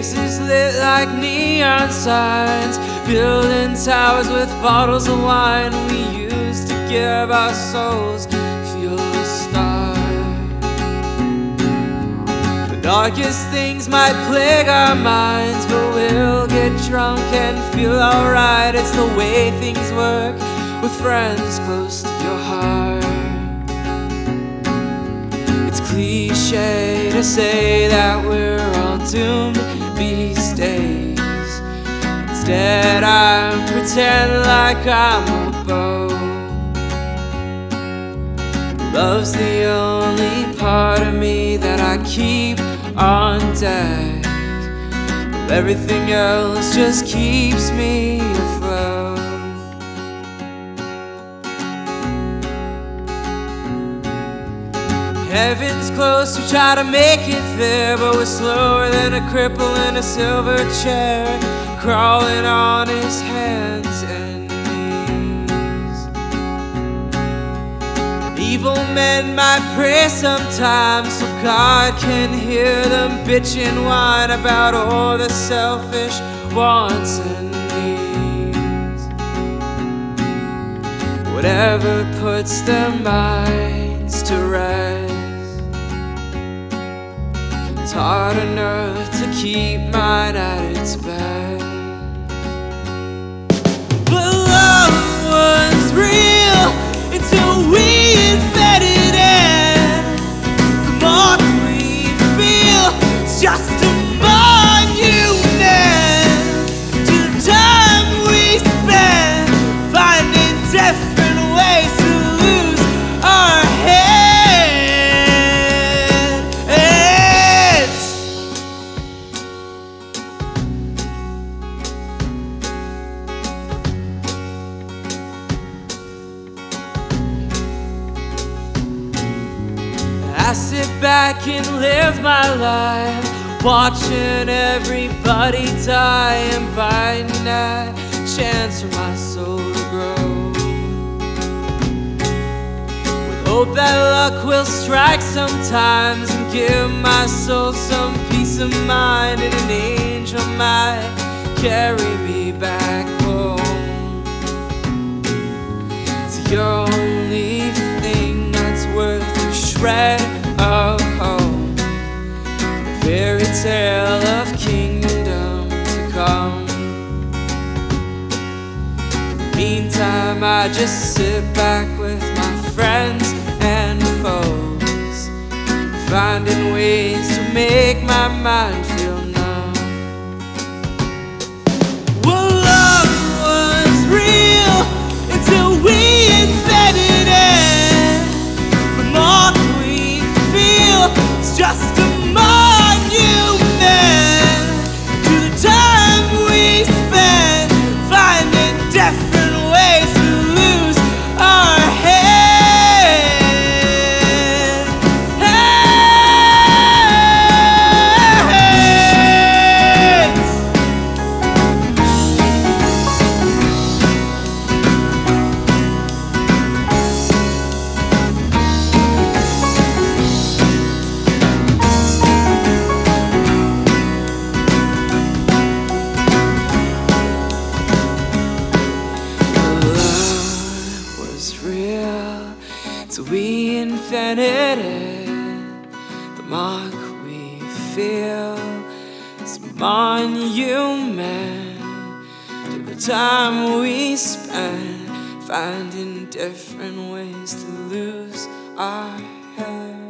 faces lit like neon signs, building towers with bottles of wine. We used to give our souls, feel the start. The darkest things might plague our minds, but we'll get drunk and feel alright. It's the way things work with friends close to your heart. It's cliche to say that we're all doomed these days. Instead I pretend like I'm a bow. Love's the only part of me that I keep on deck. Everything else just keeps me afloat. Heaven's close, we try to make it there, but we're slower than a cripple in a silver chair, crawling on his hands and knees. And evil men might pray sometimes so God can hear them bitch and whine about all the selfish wants and needs. Whatever puts their minds to rest. It's hard enough to keep mine at its best. But love was real until we invented it. The mark we feel is just a monument to the time we spend finding different ways to lose our heads. I sit back and live my life, watching everybody die and biding that chance for my soul to grow, with hope that luck will strike sometimes and give my soul some peace of mind, and an angel might carry me back home. It's the only thing that's worth a shred of hope, a fairy tale of kingdom to come. Meantime, I just sit back with my friends and foes, finding ways to make my mind feel numb. Well, love was real until we invented it. The mark we feel is just a monument to the time we spend finding different ways to lose our heads. So we invented it. The mark we feel is a monument to the time we spend finding different ways to lose our heads.